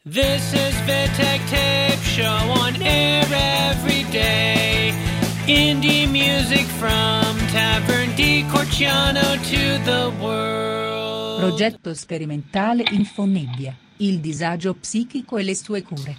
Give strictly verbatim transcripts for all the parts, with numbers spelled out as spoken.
This is Vitek Tape Show on air every day. Indie music from Tavern di Corciano to the world. Progetto sperimentale Infonebbia, il disagio psichico e le sue cure.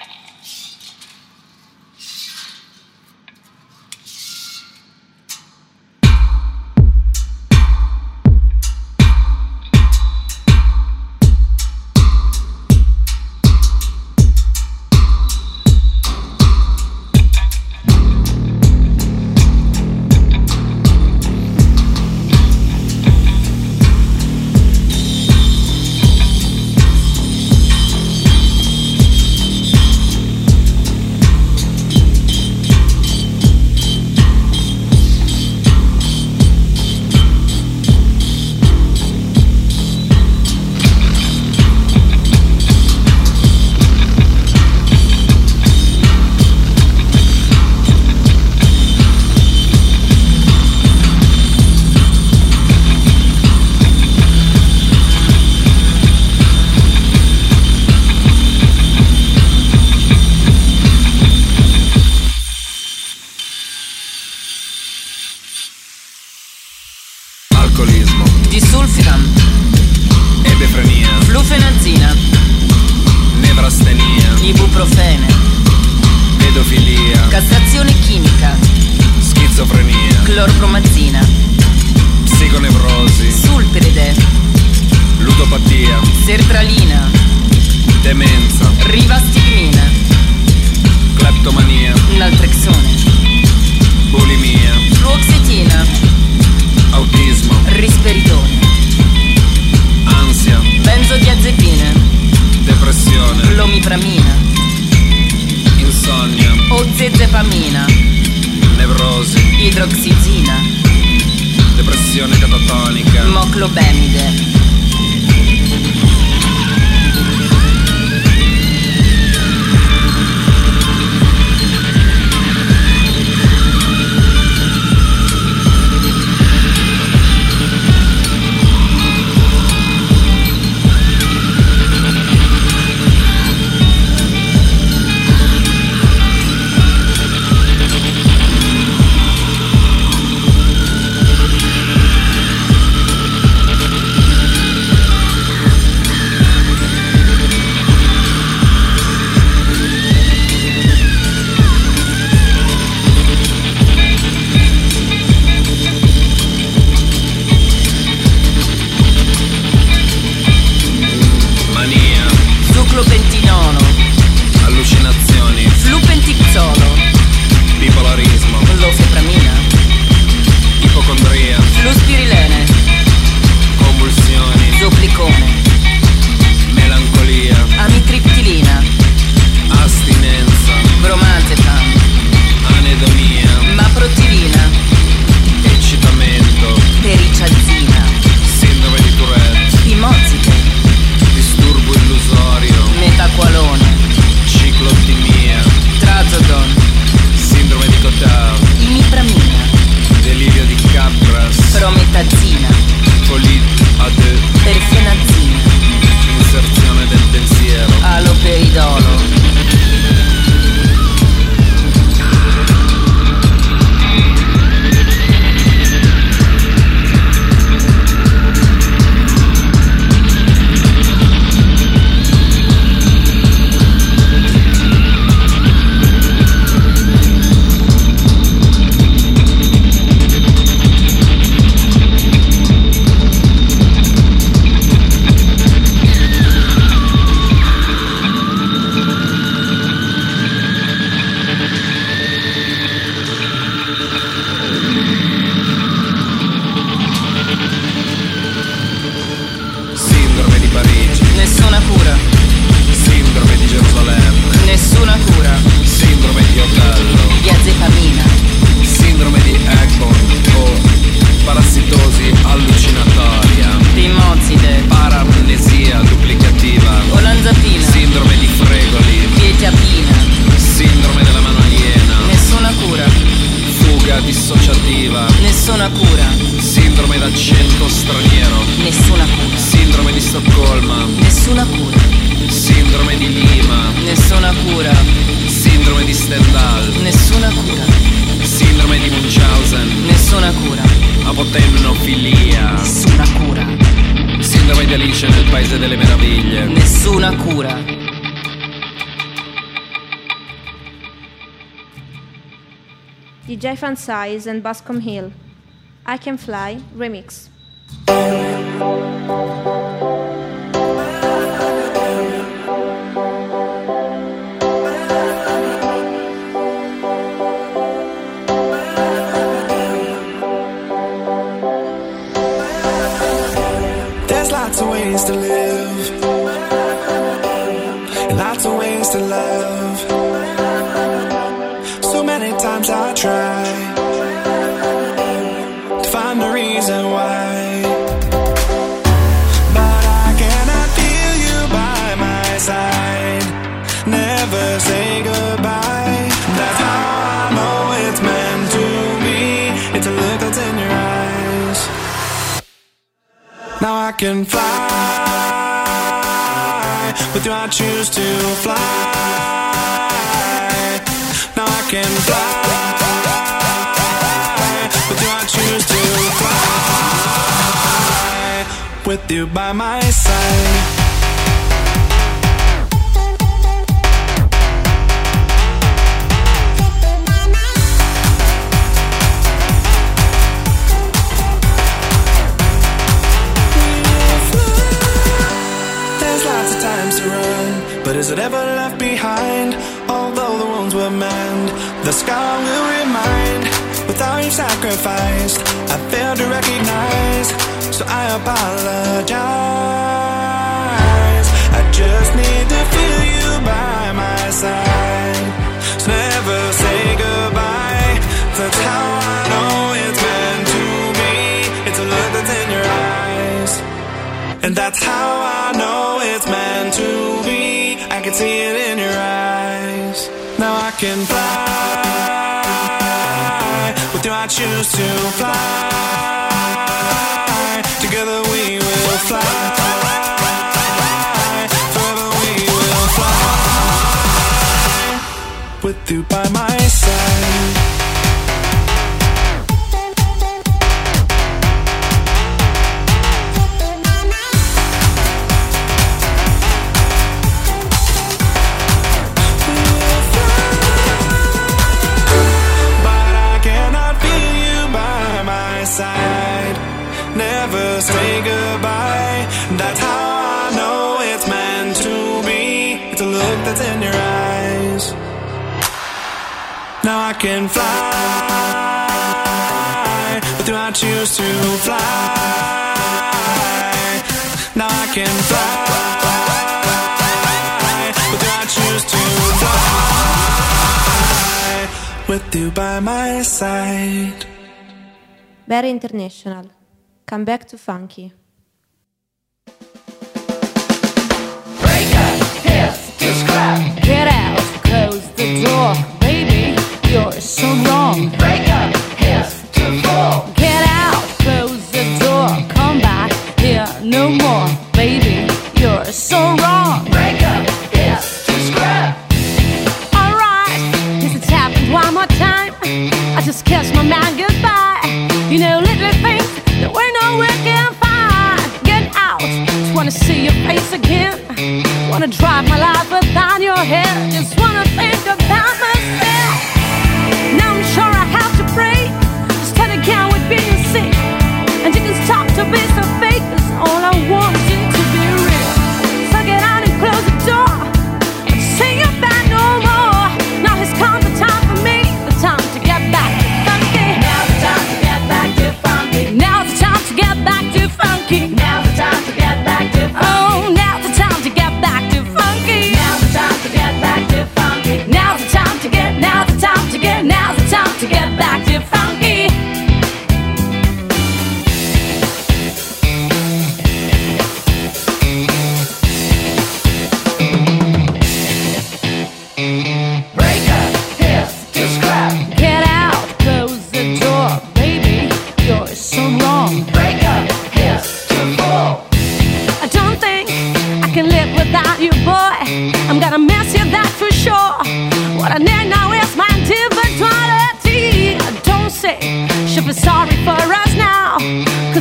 Disulfiram, ebefrenia, flufenazina, nevrastenia, ibuprofene, pedofilia, castrazione chimica, schizofrenia, clorpromazina, psiconevrosi, sulpiride, ludopatia, sertralina, demenza, rivastigmina, cleptomania, naltrexone, bulimia, fluoxetina, autismo, risperidone, ansia, benzodiazepine, depressione, lomipramina, insonnia, ozezepamina, nevrosi, idroxizina, depressione catatonica, moclobemide. Nessuna cura. Sindrome di Stendhal. Nessuna cura. Sindrome di Munchausen. Nessuna cura. Apotemnofilia. Nessuna cura. Sindrome di Alice nel Paese delle Meraviglie. Nessuna cura. D J Fansize and Bascom Hill. I Can Fly Remix. There's lots of ways to live, and lots of ways to love. So many times I try to find a reason why, but I cannot feel you by my side. Never say goodbye. That's how I know it's meant to be. It's a look that's in your eyes. Now I can fly. With you I choose to fly. Now I can fly. With you I choose to fly. With you by my side. But is it ever left behind? Although the wounds were mend, the scar will remind. Without you sacrificed, I failed to recognize. So I apologize. I just need to feel you by my side. So never say goodbye. That's how I know it's meant to be. It's a look that's in your eyes. And that's how I know it's meant to be. I can see it in your eyes. Now I can fly. With you I choose to fly. Together we will fly. Forever we will fly. With you by my side. Never say goodbye. That's how I know it's meant to be. It's a look that's in your eyes. Now I can fly. With you I choose to fly. Now I can fly. With you I choose to fly. With you by my side. Barry International. Come back to funky. Break up, hiss, to scrap. Get out, close the door. Baby, you're so wrong. Break up, hiss, to fall. Get out, close the door. Come back here no more. Baby, you're so wrong. Break up, hiss, to scrap. Alright, this has happened one more time. I just kissed my man goodbye. You know, little things that we know we can find.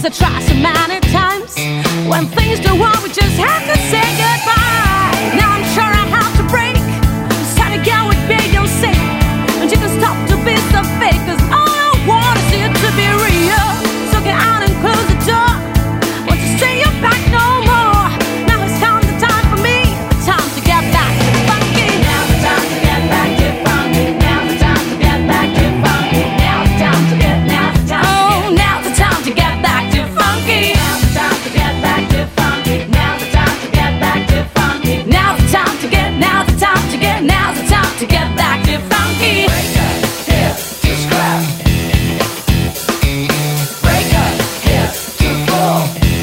to try so many times. When things go wrong, we just have to say goodbye. Now I'm sure I have to break. It's time to get with big your sake. And you can stop to be so fake, cause all I want is it to be real. So get out and close the door. Won't you stay your back no more? Now it's come the time for me. Time to get back to funky. Now the time to get back to funky. Now the time to get back to funky. Now the time to get, now the time. Oh, now the time to get back to funky. Now the time to get back to funky. Now the time to get back to funky. Now the time to get, now the time to get, now the time to get back to funky. Break up, hip to scrap. Break up, hip to full.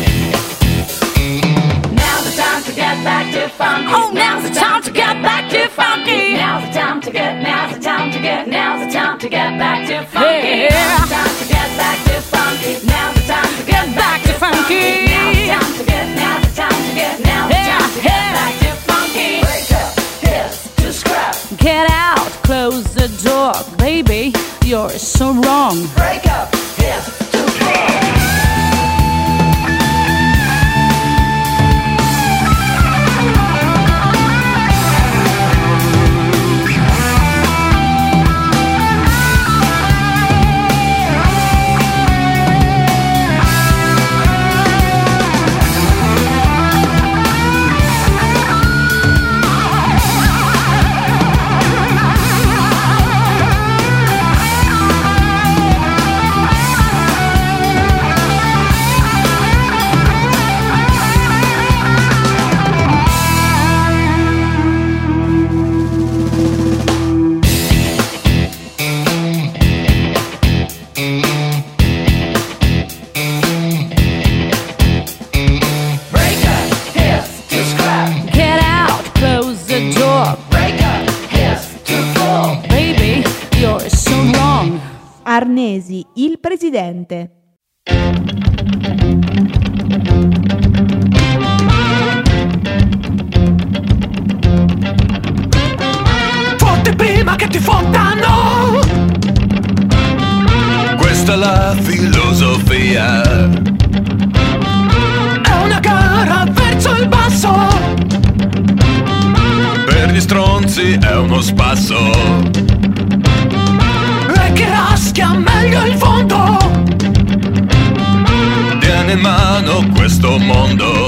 Now the time to get back to funky. Oh, now's the time to get back to funky. Now's the time to get, now's the time to get, now's the time to get back to funky. Now's the time to get back to funky. Now's the time to get back to funky. Now's the time to get, now's the time to get, now's the time to get back to funky. Break up, hips to scrap. Get out, close the door, baby, you're so wrong. Break up, hips to fall. Break up, hips to scrap. Get out, close the door. Break up, hips to full. Baby, you're so wrong. Arnesi, il presidente. Fotti prima che ti fottano. Questa è la filosofia. È una gara verso il basso. Per gli stronzi è uno spasso. E chi raschia meglio il fondo. Tiene in mano questo mondo.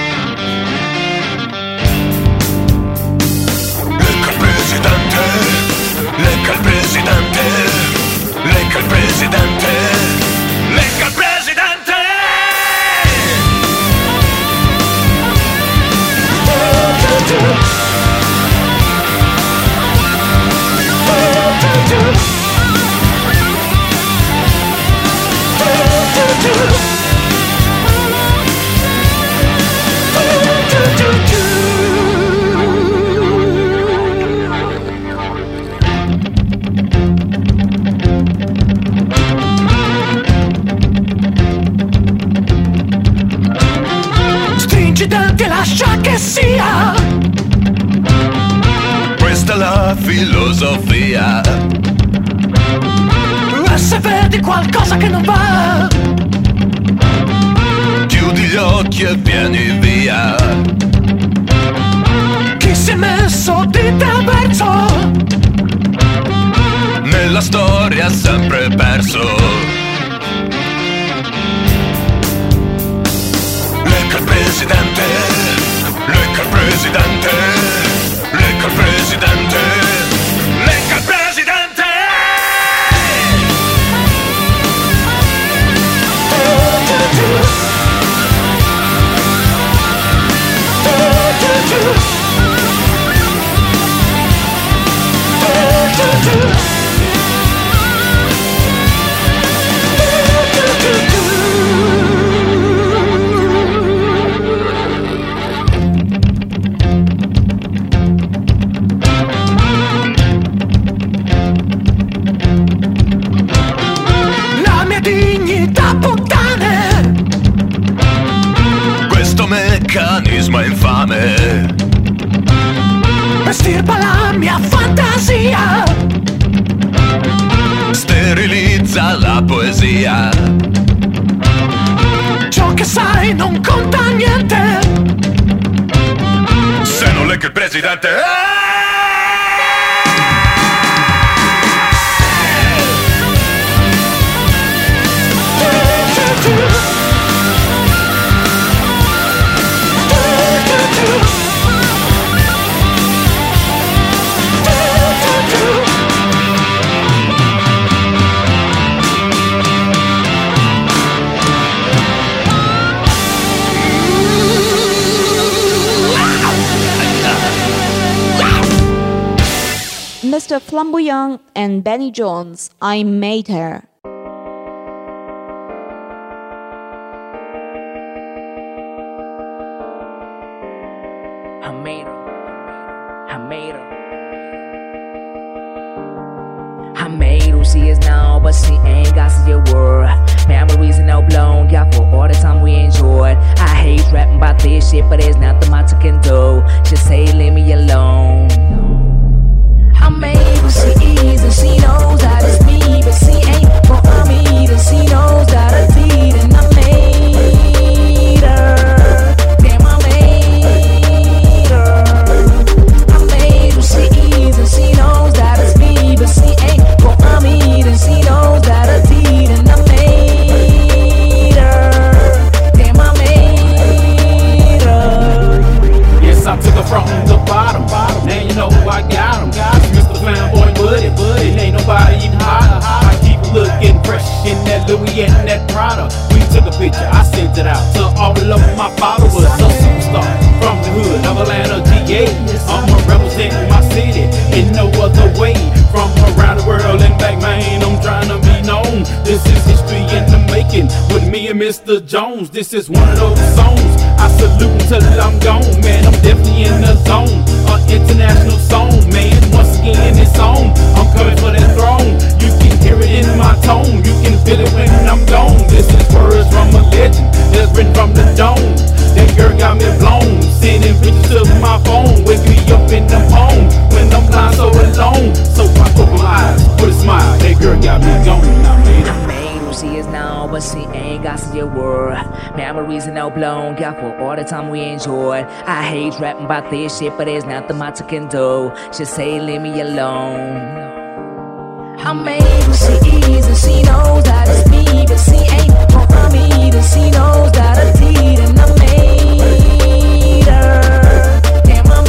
Lecca il presidente. Lecca il presidente. Lecca il presidente. Lecca il presidente. Stringi i denti e lascia che sia. Questa è la filosofia. E se vedi qualcosa che non va, chiudi gli occhi e vieni via. Chi si è messo di te verso, nella storia ha sempre perso. Lecca il presidente. Lecca il presidente. Lecca il presidente. Lecca il presidente. La mia dignità, puttane. Questo meccanismo è infame. Estirpa la mia fantasia. Sterilizza la poesia. ciò che sai non conta niente. Se non leggo il presidente. Mister Flamboyant and Benny Jones, I Made Her. I made her. I made her. I made who she is now, but she ain't got to your word. Memories are no blown, yeah, for all the time we enjoyed. I hate rapping about this shit, but there's nothing much I can do. Just say, leave me alone. I made who she is, and she knows that it's me, but she ain't for me, and she knows that I did, and I made her. Damn, I made her. I made who she is, and she knows that it's me, but she ain't for me, and she knows that I did, and I made her. Damn, I made her. Yes, I took her from the bottom, bottom. Now you know who I got him, got him. Mister Flamboy Buddy, buddy. Ain't nobody even hotter. I keep looking fresh in that Louis and that Prada. We took a picture, I sent it out to all of my followers. A superstar from the hood of Atlanta, D A. I'm representing my city in no other way. From around the world and back, man, I'm trying to be known. This is history in the making with me and Mister Jones. This is one of those songs I salute until I'm gone, man. I'm definitely in the zone. An international song, man. Once again, it's on. I'm coming for that throne. You can hear it in my tone. You can feel it when I'm gone. This is words from a legend that's written from the dome. That girl got me blown. Sending pictures to my phone. Wake me up in the home when I'm blind so alone. So I open my eyes with a smile. That girl got me going. I made her. I made who she is now, but she ain't got to your word. Memories are no blown, yeah, for all the time we enjoyed. I hate rapping about this shit, but there's nothing much I can do. Just say, leave me alone. I made who she is, and she knows that it's me, but she ain't for me, and she knows that I did, and I made her. Damn, I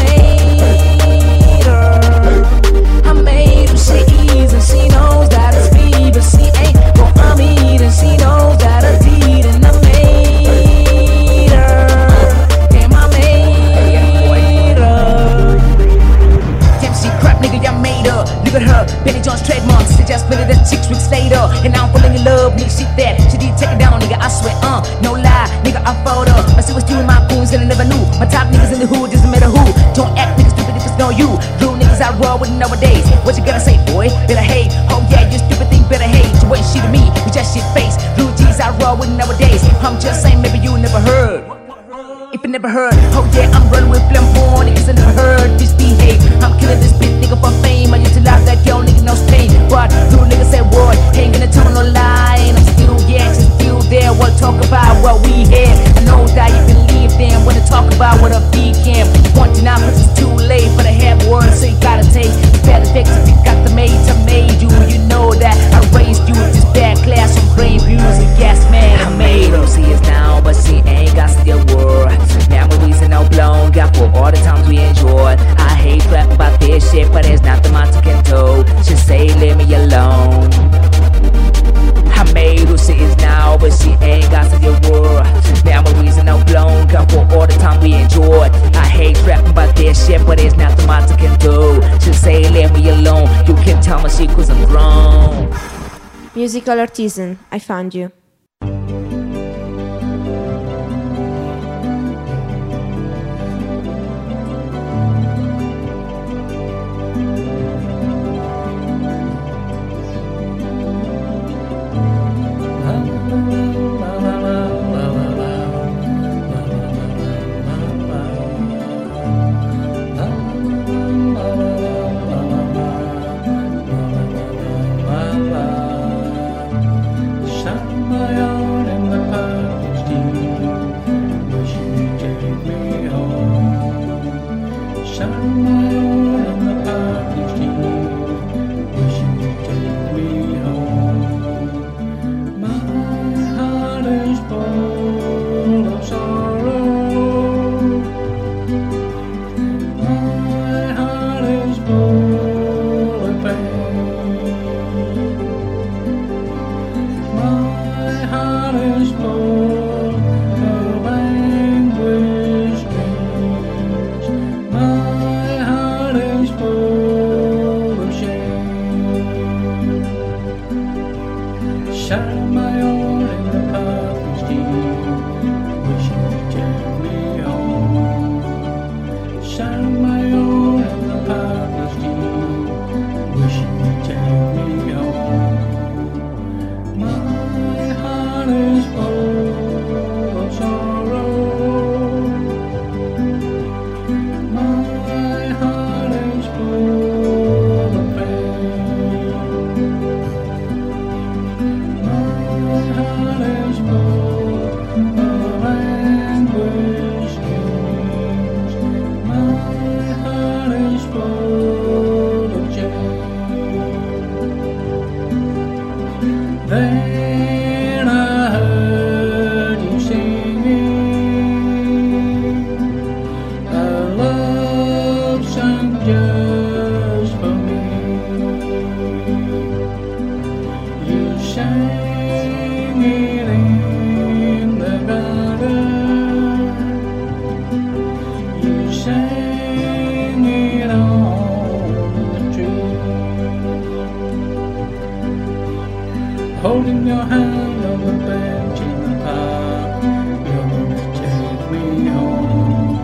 made her. I made who she is, and she knows that it's me, but she ain't for me, and she knows that I did, and I made her. Damn, I made her. Damn, she crap, nigga, I made her. Look at her, Benny Jones trademark. She just split it at six weeks later, and now I'm falling in love, nigga. Shit that she did take it down, nigga. I swear, uh, no lie, nigga. I followed her. I see what's doing my goons, and I never knew. My top niggas in the hood doesn't matter who. Don't act niggas stupid if it's not you. Real niggas I roll with nowadays. What you gonna say, boy? Better hate. Oh yeah, you stupid thing, better hate. You ain't shit to me, you just shit face. Real G's I roll with nowadays. I'm just saying, maybe you never heard. If you never heard, oh yeah, I'm running with Flamboyant niggas I never heard this behave. I'm killing this bitch nigga for fame. I used to laugh that yo nigga no stain, but real niggas say what? Ain't gonna tell no lie, and I'm still yeah, just still there. We'll talk about what we had. I know that you believe them when they talk about what a became. One to now, cause it's too late for the head words, so you gotta take the bad effects if you got the made to made you. You know that I raised you with this bad class from brain music. Yes, man, I made her. She is now, but she ain't got to your word. Memories are no blown, got for all the times we enjoyed. I hate rap about this shit, but there's nothing much I can do. Just say, leave me alone. I made who she is now, but she ain't got to your word. Memories are no blown, got for all the time we enjoyed. I hate rap about this shit, but there's nothing much I can do. Just say, leave me alone. You can tell my shit cause I'm grown. Musical Artisan, I Found You. Holding your hand on the bench in the park, you're going to take me home.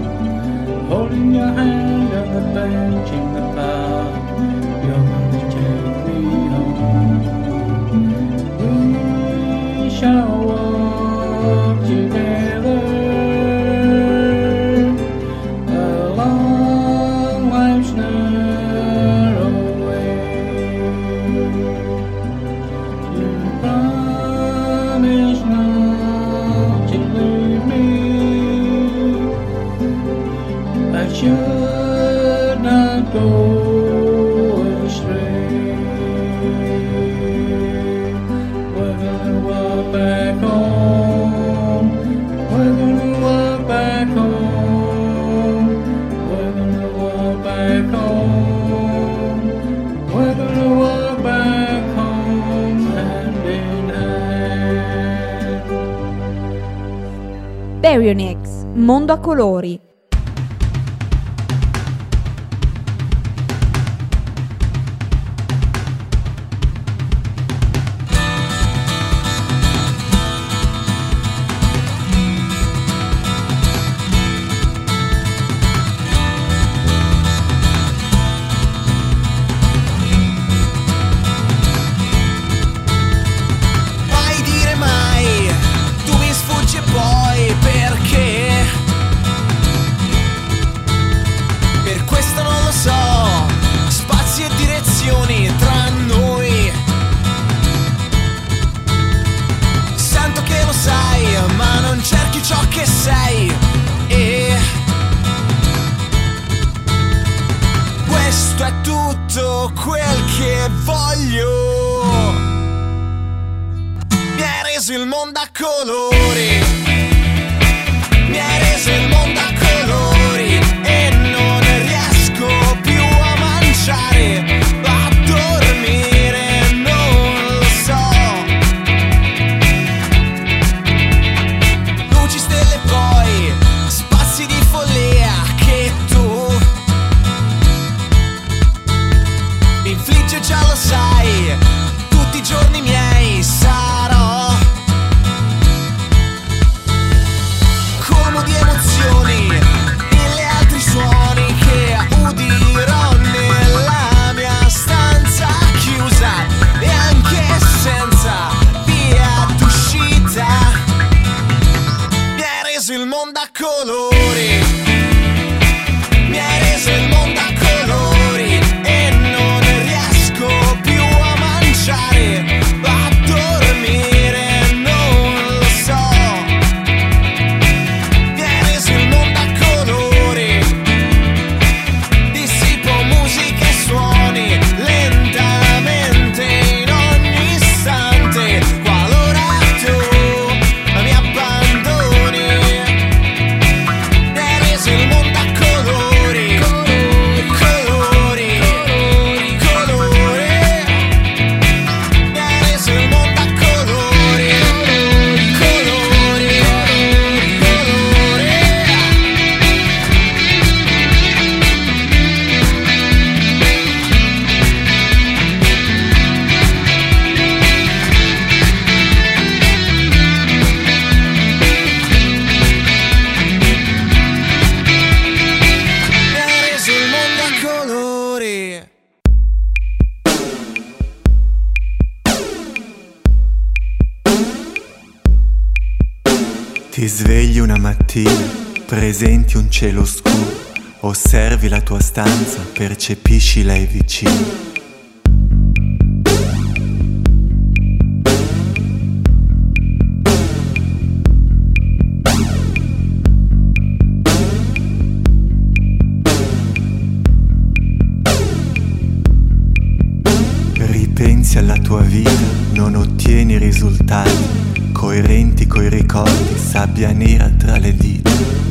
Holding your hand on the bench in the park, you're going to take me home. We shall walk together along life's narrow way. Promise not to leave me. I should not go astray. We're gonna walk back home. We're gonna walk back home. We're gonna walk back home. We're gonna walk back home hand in hand. Baryonyx, Mondo a colori. Mai dire mai, tu mi sfuggi e poi perché? Per questo non lo so, spazi e direzioni tra noi. Sento che lo sai, ma non cerchi ciò che sei. E questo è tutto quel che voglio. Mi hai reso il mondo a colori. Mi hai reso il mondo a colori. E non riesco più a mangiare, a dormire, non lo so. Luci, stelle, poi spazi di follia che tu mi infliggi, già lo sai. Tutti i giorni miei sarò colmo di emozioni Ti svegli una mattina, presenti un cielo scuro, osservi la tua stanza, percepisci lei vicino. Ripensi alla tua vita, non ottieni risultati coerenti coi ricordi, sabbia nera tra le dita.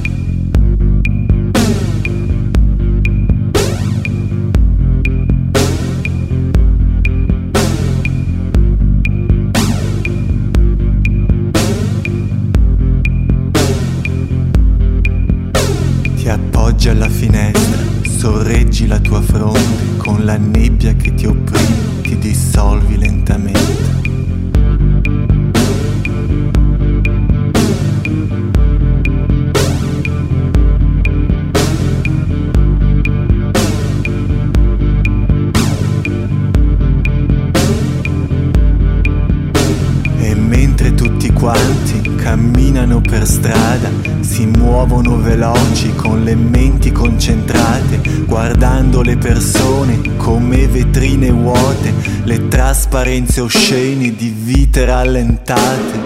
Ti appoggi alla finestra, sorreggi la tua fronte, con la nebbia che ti opprime ti dissolvi lentamente. E mentre tutti quanti camminano per strada, si muovono veloci con le menti concentrate, guardando le persone come vetrine vuote, le trasparenze oscene di vite rallentate.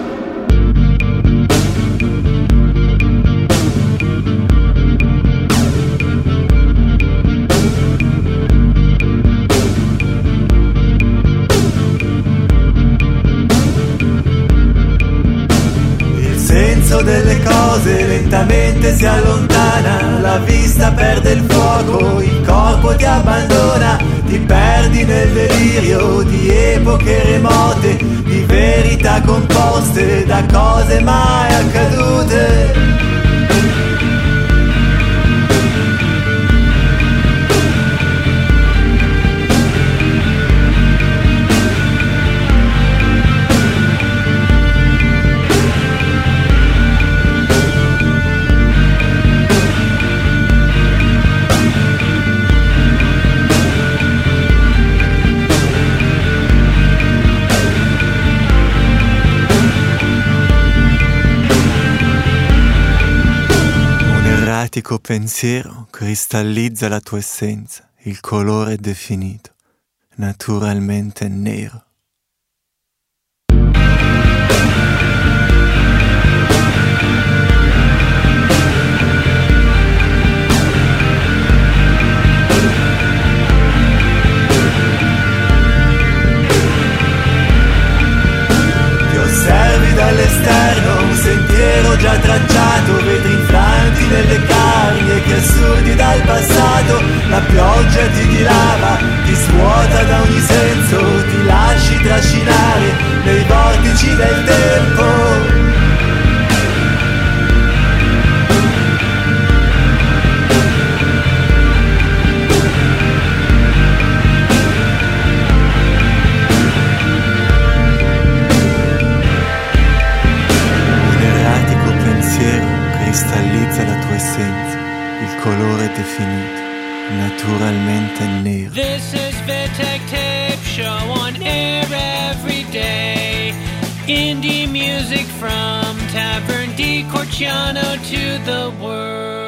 Il senso delle cose lentamente si allontana, la vista perde il fuoco, il corpo ti abbandona, ti perdi nel delirio di epoche remote, di verità composte da cose mai accadute. Erratico pensiero cristallizza la tua essenza, il colore è definito, naturalmente nero. Ti osservi dall'esterno, un sentiero già tracciato, vedi infranti nelle carni e che assurdi dal passato, la pioggia ti dilava, ti svuota da ogni senso, ti lasci trascinare nei vortici del tempo. Cristallizza la tua essenza, il colore è definito, naturalmente nero. This is Vittek Tape Show on air every day. Indie music from Tavern di Corciano to the world.